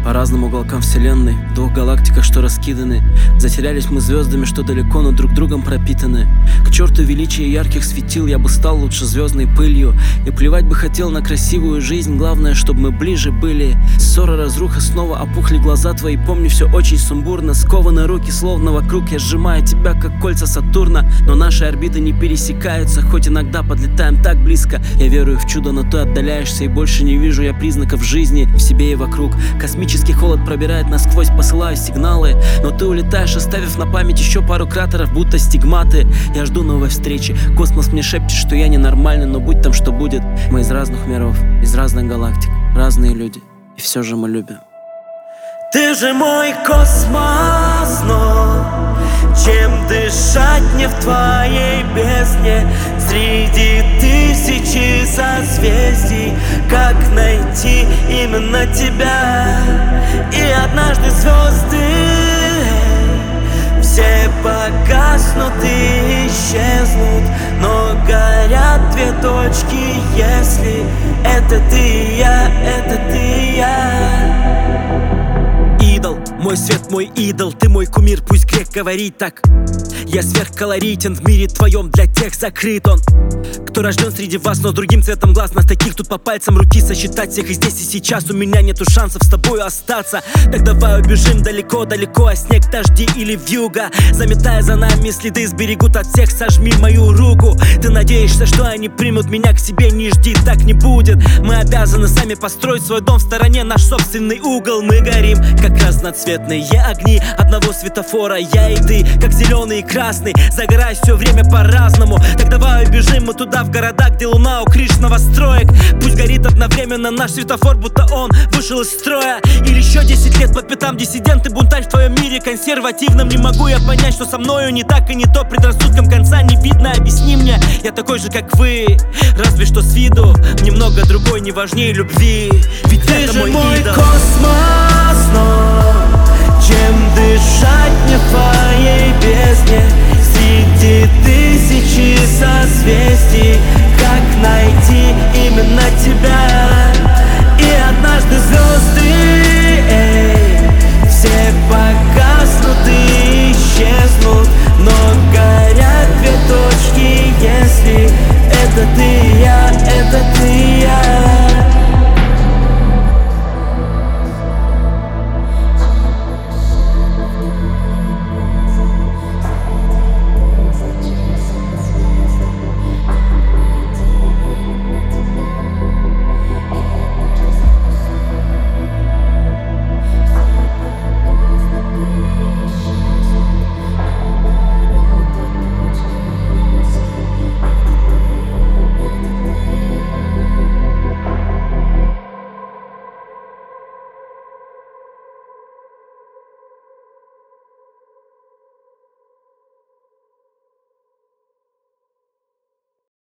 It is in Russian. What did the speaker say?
По разным уголкам вселенной, в двух галактиках, что раскиданы. Затерялись мы звездами, что далеко, но друг другом пропитаны. К черту величия ярких светил, я бы стал лучше звездной пылью. И плевать бы хотел на красивую жизнь, главное, чтобы мы ближе были. Ссора, разруха, снова опухли глаза твои. Помню, все очень сумбурно, скованы руки, словно вокруг. Я сжимаю тебя, как кольца Сатурна. Но наши орбиты не пересекаются, хоть иногда подлетаем так близко. Я верую в чудо, но ты отдаляешься, и больше не вижу я признаков жизни в себе и вокруг. Космический холод пробирает насквозь, посылаю сигналы, но ты улетаешь, оставив на память еще пару кратеров, будто стигматы. Я жду новой встречи, космос мне шепчет, что я ненормальный, но будь там что будет. Мы из разных миров, из разных галактик, разные люди, и все же мы любим. Ты же мой космос, но чем дышать мне в твоей бездне? Среди тысячи созвездий, как найти именно тебя? И однажды звезды все погаснут и исчезнут, но горят две точки, если это ты и я, это ты и я. Идол, мой свет, мой идол, ты мой кумир, пусть грех говорит так. Я сверхколоритен, в мире твоем для тех закрыт он, кто рожден среди вас, но другим цветом глаз. Нас таких тут по пальцам руки сосчитать всех. И здесь и сейчас у меня нету шансов с тобою остаться. Так давай убежим далеко-далеко, а снег, дожди или вьюга, заметая за нами следы, сберегут от всех. Сожми мою руку. Ты надеешься, что они примут меня к себе? Не жди, так не будет. Мы обязаны сами построить свой дом в стороне, наш собственный угол. Мы горим, как разноцветные огни одного светофора. Я и ты, как зеленый и красный, загорай все время по-разному. Так давай убежим мы туда, в города, где луна у крыш новостроек. Пусть горит одновременно наш светофор, будто он вышел из строя. Или еще 10 лет по пятам диссидент и бунтарь в твоем мире консервативном. Не могу я понять, что со мною не так и не то. Предрассудкам конца не видно, объясни мне. Я такой же, как вы, разве что с виду немного другой, не важнее любви. Ведь ты это же мой идол.